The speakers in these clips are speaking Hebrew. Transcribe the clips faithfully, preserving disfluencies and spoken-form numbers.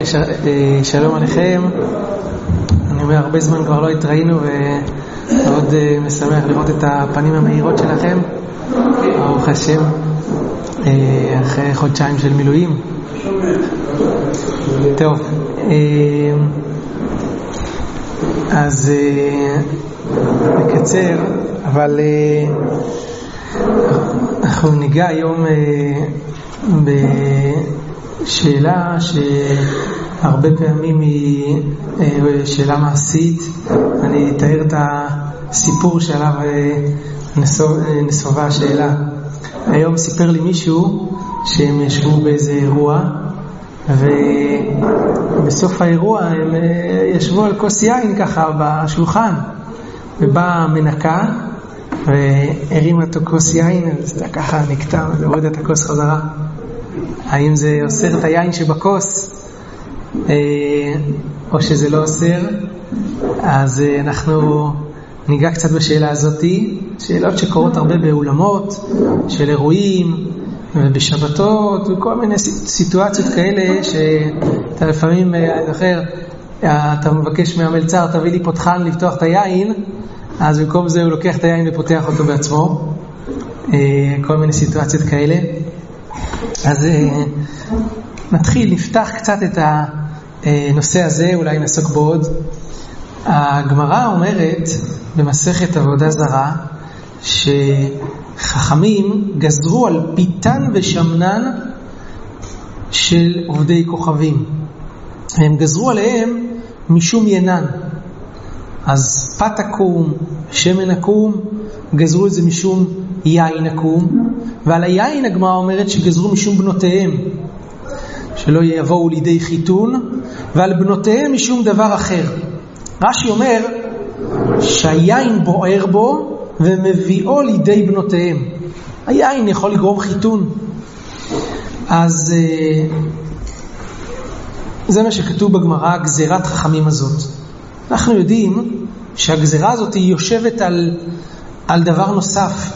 שלום עליכם. אני אומר, הרבה זמן כבר לא התראינו ומאוד משמח לראות את הפנים המהירות שלכם, ברוך השם, אחרי חודשיים של מילואים. טוב, אז נקצר, אבל אנחנו ניגע היום בשאלה שהרבה פעמים היא שאלה מעשית. אני אתאר את הסיפור שעליו נסובה השאלה. היום סיפר לי מישהו שהם ישבו באיזה אירוע, ובסוף האירוע הם ישבו על כוס יין ככה בשולחן, ובאה מנקה והרימה את הכוס יין, אז אתה ככה נקטע והוריד את הכוס חזרה. האם זה אוסר את היין שבכוס או שזה לא אוסר? אז אנחנו ניגע קצת בשאלה הזאת, שאלות שקורות הרבה באולמות של אירועים ובשבתות וכל מיני סיטואציות כאלה, שאתה לפעמים, אני זוכר, אתה מבקש מהמלצר תביא לי פותחן לפתוח את היין, אז במקום זה הוא לוקח את היין ופותח אותו בעצמו. כל מיני סיטואציות כאלה. אז נתחיל, נפתח קצת את הנושא הזה, אולי נעסוק בו עוד. הגמרא אומרת במסכת עבודה זרה שחכמים גזרו על פיתן ושמנן של עובדי כוכבים. הם גזרו עליהם משום ינן. אז פת עקום, שמן עקום, גזרו את זה משום יין עקום, ועל היין הגמרא אומרת שגזרו משום בנותיהם, שלא יבואו לידי חיתון, ועל בנותיהם משום דבר אחר. רש"י אומר שהיין בוער בו ומביאו לידי בנותיהם. היין יכול לגרום חיתון. אז זה מה שכתוב בגמרא, גזירת חכמים הזאת. אנחנו יודעים שהגזירה הזאת היא יושבת על, על דבר נוסף.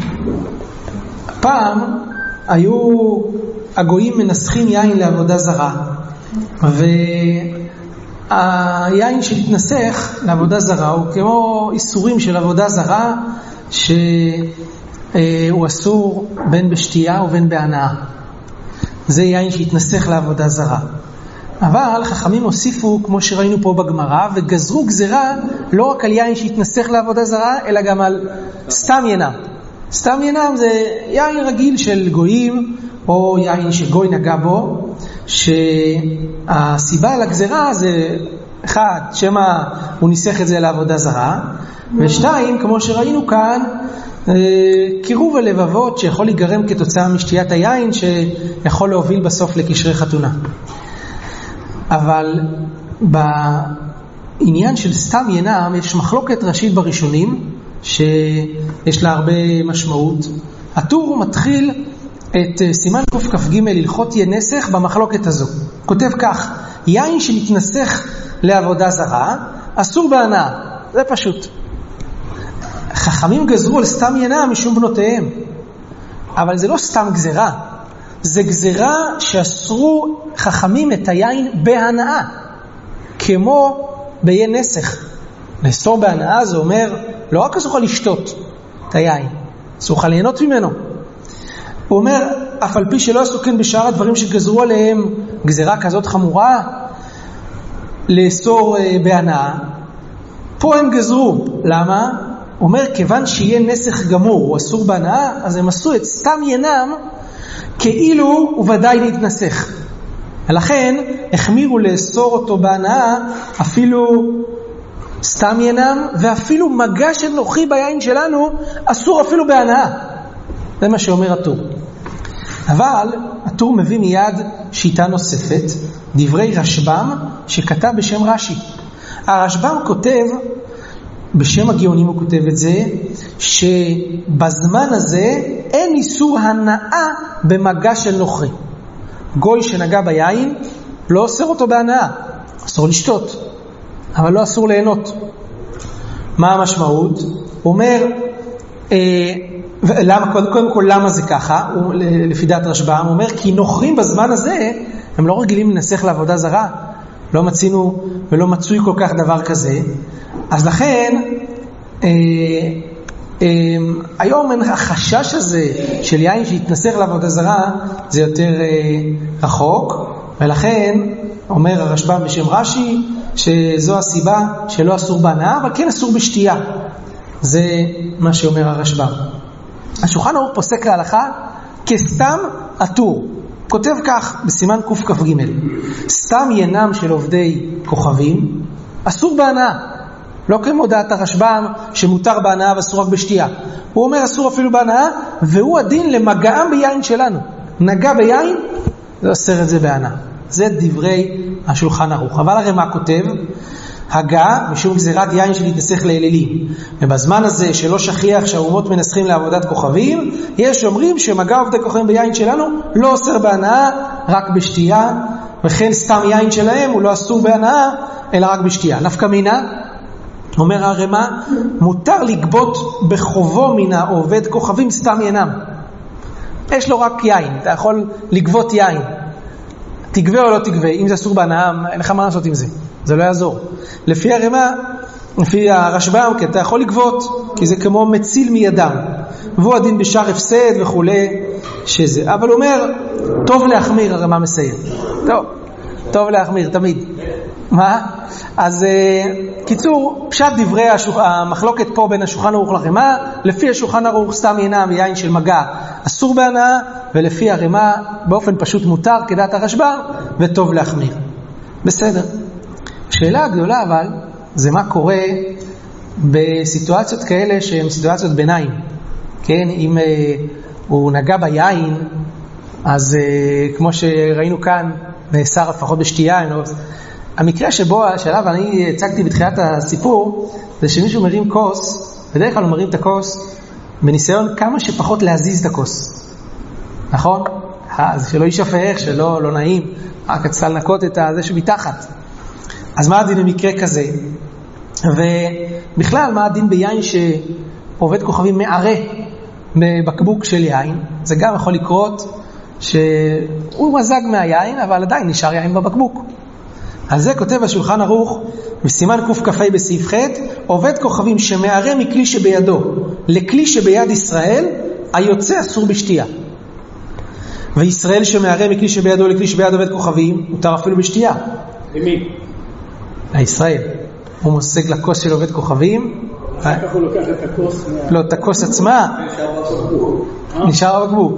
פעם היו הגויים מנסחים יין לעבודה זרה, והיין שהתנסח לעבודה זרה הוא כמו איסורים של עבודה זרה, שהוא אסור בין בשתייה ובין בהנאה. זה יין שהתנסח לעבודה זרה. אבל חכמים הוסיפו, כמו שראינו פה בגמרא, וגזרו גזירה לא רק על יין שהתנסח לעבודה זרה, אלא גם על סתם ינם. סתם ינם זה יין רגיל של גויים, או יין שגוי נגע בו, שהסיבה לגזירה זה, אחד, שמה הוא ניסח את זה לעבודה זרה, ושתיים, כמו שראינו כאן, קירוב הלבבות שיכול להיגרם כתוצאה משתיית היין, שיכול להוביל בסוף לקשרי חתונה. אבל בעניין של סתם ינם יש מחלוקת ראשית בראשונים שיש לה הרבה משמעות. הטור מתחיל את סימן קכ"ג הלכות ינסך במחלוקת הזו. כותב כך: יין שמתנסח לעבודה זרה אסור בהנאה. זה פשוט. חכמים גזרו על סתם ינם משום בנותיהם, אבל זה לא סתם גזירה, זה גזירה שאסרו חכמים את היין בהנאה, כמו ביין נסך. לאסור בהנאה זה אומר לא רק אסור לשתות את היין, אסור ליהנות ממנו. הוא אומר, אף על פי שלא עשו כן בשאר הדברים שגזרו עליהם גזירה כזאת חמורה לאסור בהנאה, פה הם גזרו. למה? הוא אומר, כיוון שיהיה נסך גמור הוא אסור בהנאה, אז הם עשו את סתם ינם כאילו הוא ודאי להתנסח. לכן החמירו לאסור אותו בהנאה אפילו סתם ינם, ואפילו מגע של נוחי ביין שלנו אסור אפילו בהנאה. זה מה שאומר הטור. אבל הטור מביא מיד שיטה נוספת, דברי רשב"ם שכתב בשם רש"י. הרשב"ם כותב, בשם הגאונים הוא כותב את זה, שבזמן הזה אין איסור הנאה במגע של נוחי. גוי שנגע ביין לא אוסר אותו בהנאה, אסור לשתות, אבל לא אסור ליהנות. מה המשמעות? הוא אומר, אה, למה, קודם כל למה זה ככה? הוא, לפי דעת רשב"ם, הוא אומר כי נוחים בזמן הזה הם לא רגילים לנסח לעבודה זרה, לא מצינו ולא מצוי כל כך דבר כזה, אז לכן אה, אה, היום החשש הזה של יין שהתנסח לעבודה זרה זה יותר אה, רחוק, ולכן אומר הרשב"ם בשם רש"י שזו הסיבה שלא אסור בהנאה, אבל כן אסור בשתייה. זה מה שאומר הרשב"ם. השולחן ערוך פוסק להלכה כסתם אטור. כותב כך בסימן קכ"ג: סתם ינם של עובדי כוכבים אסור בהנאה. לא כמו דעת הרשב"ם שמותר בהנאה ואסור רק בשתייה. הוא אומר אסור אפילו בהנאה, והוא הדין למגעם ביין שלנו. נגע ביין, זה אוסר את זה בהנאה. זה דברי השולחן ערוך. אבל הרי מה כותב? הגעה משום גזירת יין שנתנסח לאלילים. ובזמן הזה שלא שכיח שהאומות מנסחים לעבודת כוכבים, יש אומרים שמגע עובדי כוכבים ביין שלנו לא אוסר בהנאה, רק בשתייה, וכן סתם יין שלהם הוא לא אסור בהנאה, אלא רק בשתייה. נפקא מינה, אומר הרמ"א, מותר לגבות בחובו מן העובד כוכבים סתם ינם. יש לו רק יין, אתה יכול לגבות יין. תגבה או לא תגבה, אם זה אסור בהנאה, אין לך מה לעשות עם זה. זה לא יעזור. לפי הרמ"א, לפי הרשב"ם, כי אתה יכול לגבות, כי זה כמו מציל מידם. והוא הדין בשאר הפסד וכו' שזה. אבל הוא אומר, טוב להחמיר, הרמ"א מסיים. טוב, טוב להחמיר, תמיד. מה? אז קיצור, פשט דברי השוח... המחלוקת פה בין השולחן ערוך לרמ"א, לפי השולחן ערוך סתם ינם ויין של מגע אסור בהנאה, ולפי הרמ"א באופן פשוט מותר כדעת הרשב"ם, וטוב להחמיר. בסדר. שאלה הגדולה אבל, זה מה קורה בסיטואציות כאלה שהן סיטואציות ביניים. כן, אם אה, הוא נגע ביין, אז אה, כמו שראינו כאן, נאסר לפחות בשתייה. לא... המקרה שבו, השאלה ואני הצגתי בתחילת הסיפור, זה שמישהו מרים כוס, בדרך כלל הוא מרים את הכוס, בניסיון כמה שפחות להזיז את הכוס. נכון? אז שלא יישפך, שלא לא נעים, רק צריך לנקות את זה שמתחת. אז מה הדין במקרה כזה? ובכלל, מה הדין ביין שעובד כוכבים מערה בבקבוק של יין? זה גם יכול לקרות שהוא מזג מהיין, אבל עדיין נשאר יין בבקבוק. על זה כותב השולחן ערוך בסימן קכ"ה בסעיף ח': עובד כוכבים שמערה מכלי שבידו לכלי שביד ישראל, היוצא אסור בשתייה. וישראל שמערה מכלי שבידו לכלי שביד עובד כוכבים, מותר אפילו בשתייה. למי? לישראל. הוא מושג לכוס של עובד כוכבים. אחר כך הוא לוקח את הכוס. לא, את הכוס עצמה. נשאר בקבוק.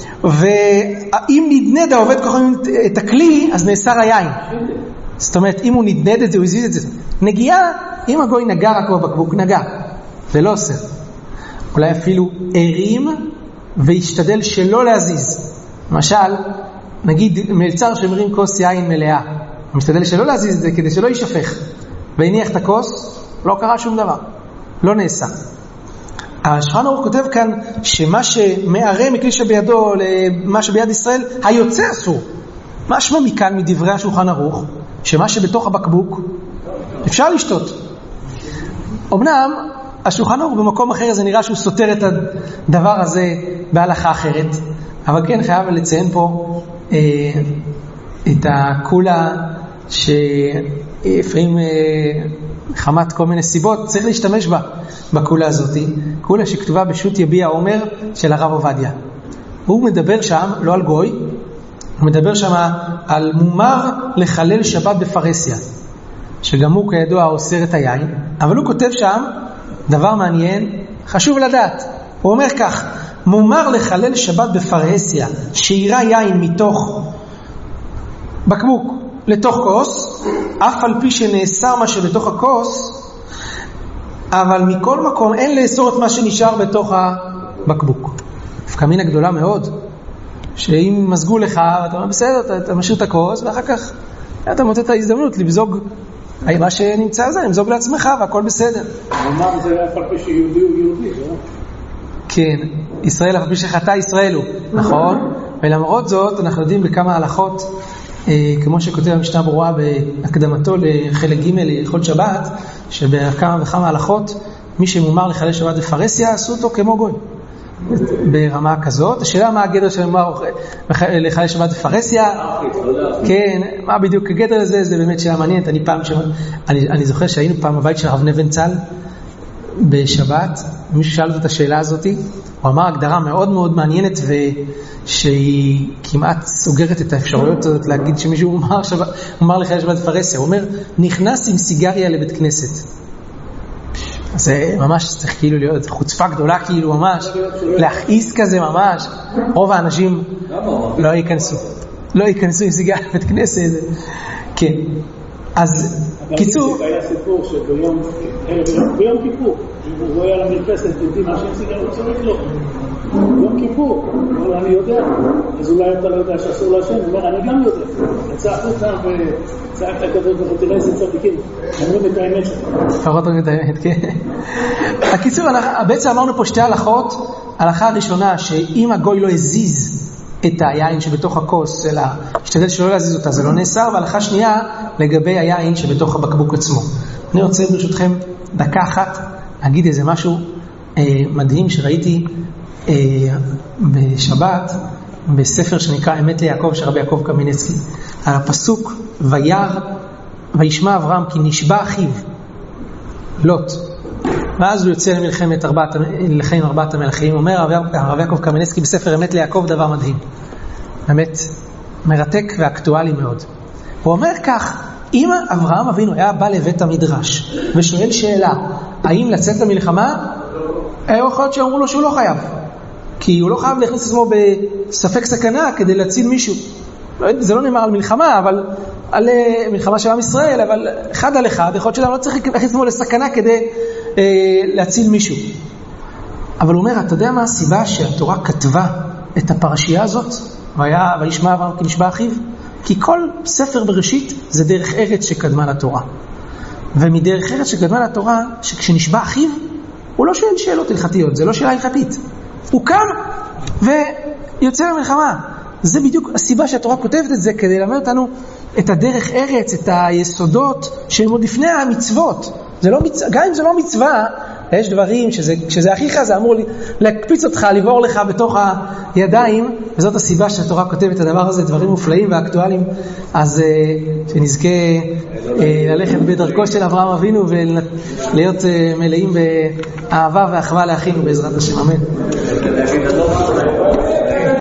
ואם נדנד העובד כוכבים את הכלי, אז נאסר היין. זאת אומרת, אם הוא נדנד את זה, הוא הזיז את זה. נגיעה, אם הגוי נגע רק בבקבוק, נגע. זה לא עושה. אולי אפילו ערים וישתדל שלא להזיז. למשל, נגיד מלצר שמרים כוס יין מלאה. הוא משתדל שלא להזיז את זה כדי שלא יישפך. והניח את הכוס, לא קרה שום דבר. לא נעשה. השולחן ערוך כותב כאן שמה שמערה מכלי שבידו למה שביד ישראל, היוצא אסור. משמע מכאן מדברי השולחן ערוך, שמה שבתוך הבקבוק אפשר לשתות. אמנם השולחן ערוך במקום אחר זה נראה שהוא סותר את הדבר הזה בהלכה אחרת, אבל כן חייב לציין פה אה, את הקולה שלפעמים אה, חמת כל מיני סיבות צריך להשתמש בה בקולה הזאת, קולה שכתובה בשו"ת יביע עומר של הרב עובדיה. הוא מדבר שם לא על גוי, הוא מדבר שם על מומר לחלל שבת בפרהסיה, שגם הוא כידוע אוסר את היין, אבל הוא כותב שם דבר מעניין, חשוב לדעת. הוא אומר כך: מומר לחלל שבת בפרהסיה, שירה יין מתוך בקבוק לתוך כוס, אף על פי שנאסר מה שבתוך הכוס, אבל מכל מקום אין לאסור את מה שנשאר בתוך הבקבוק. הפקמינה גדולה מאוד, שאם מזגו לך, אתה אומר בסדר, אתה, אתה משאיר את הכוס, ואחר כך אתה מוצא את ההזדמנות לבזוג מה שנמצא זה, למזוג לעצמך, והכל בסדר. אמר זה אף על פי שיהודי הוא יהודי, לא? כן, ישראל אף על פי שחטא ישראל הוא, נכון? ולמרות זאת, אנחנו יודעים בכמה הלכות, אה, כמו שכותב המשנה ברורה בהקדמתו לחלק ג' להלכות שבת, שבכמה וכמה הלכות, מי שמומר לחלל שבת בפרהסיה, עשו אותו כמו גוי. ברמה כזאת. השאלה מה הגדר של מה לחלל שבת בפרהסיה, כן, מה בדיוק הגדר הזה, זה באמת שאלה מעניינת. אני פעם, אני, אני זוכר שהיינו פעם בבית של הרב נבן צל בשבת, מישהו שאל את השאלה הזאת, הוא אמר הגדרה מאוד מאוד מעניינת ושהיא כמעט סוגרת את האפשרויות הזאת להגיד שמישהו אומר, שבת, אומר לחלל שבת בפרהסיה, הוא אומר נכנס עם סיגריה לבית כנסת. זה ממש צריך כאילו להיות חוצפה גדולה, כאילו ממש להכעיס כזה ממש. רוב האנשים לא ייכנסו לא ייכנסו עם סיגריה לבית כנסת. כן, אז קיצור, היה סיפור שביום ביום כיפור הוא היה למרפסת יודעים מה שהם סיגריה הוא צורך לו יום כיפור, אבל אני יודע, אז אולי אתה לא יודע שאסור להשם, הוא אומר אני גם יודע, יצא החוצה וצעקת כזאת ותראה איזה צדיקים, אמרו את האמת לפחות אומרים את האמת, כן. הקיצור, בעצם אמרנו פה שתי הלכות. ההלכה הראשונה, שאם הגוי לא הזיז את היין שבתוך הכוס, אלא השתדל שלא להזיז אותה, זה לא נאסר. וההלכה שנייה, לגבי היין שבתוך הבקבוק עצמו. אני רוצה ברשותכם דקה אחת להגיד איזה משהו אה, מדהים שראיתי אה, בשבת, בספר שנקרא אמת ליעקב של רבי יעקב קמינצקי. על הפסוק, וירא וישמע אברהם כי נשבע אחיו לוט, ואז הוא יוצא למלחמת ארבעת, לחיים ארבעת המלכים. אומר הרב יעקב קמינצקי בספר אמת ליעקב דבר מדהים, באמת מרתק ואקטואלי מאוד. הוא אומר כך, אם אברהם אבינו היה בא לבית המדרש ושואל שאלה האם לצאת למלחמה, היה יכול להיות שאמרו לו שהוא לא חייב, כי הוא לא חייב להכניס עצמו בספק סכנה כדי להציל מישהו. זה לא נאמר על מלחמה, אבל על מלחמה של עם ישראל, אבל אחד על אחד, יכול להיות שאדם לא צריך להכניס עצמו לסכנה כדי אה, להציל מישהו. אבל הוא אומר, אתה יודע מה הסיבה שהתורה כתבה את הפרשייה הזאת? והיה, וישמע אברהם כי נשבע אחיו? כי כל ספר בראשית זה דרך ארץ שקדמה לתורה. ומדרך ארץ שקדמה לתורה, שכשנשבע אחיו, הוא לא שואל שאלות הלכתיות, זה לא שאלה הלכתית. הוא קם ויוצא למלחמה. זה בדיוק הסיבה שהתורה כותבת את זה, כדי ללמד אותנו את הדרך ארץ, את היסודות שהם עוד לפני המצוות. זה לא מצ... גם אם זה לא מצווה, יש דברים שזה, כשזה אחיך זה אמור להקפיץ אותך, לבעור לך בתוך הידיים, וזאת הסיבה שהתורה כותבת את הדבר הזה, דברים מופלאים ואקטואליים. אז uh, שנזכה uh, ללכת בדרכו של אברהם אבינו ולהיות uh, מלאים באהבה ואחווה לאחינו בעזרת השם, אמן.